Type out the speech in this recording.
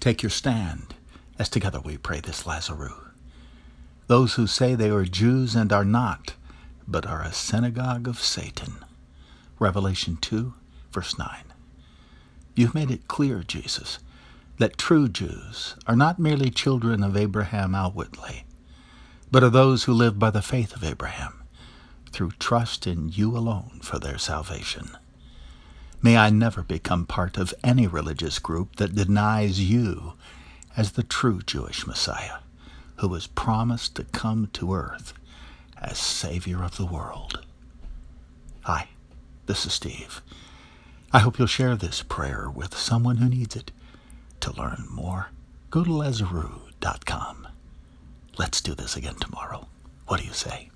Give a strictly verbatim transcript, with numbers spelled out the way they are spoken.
Take your stand as together we pray this Lazarus. Those who say they are Jews and are not, but are a synagogue of Satan. Revelation two, verse nine. You've made it clear, Jesus, that true Jews are not merely children of Abraham outwardly, but are those who live by the faith of Abraham, through trust in you alone for their salvation. May I never become part of any religious group that denies you as the true Jewish Messiah, who was promised to come to earth as Savior of the world. Hi, this is Steve. I hope you'll share this prayer with someone who needs it. To learn more, go to Lazarus dot com. Let's do this again tomorrow. What do you say?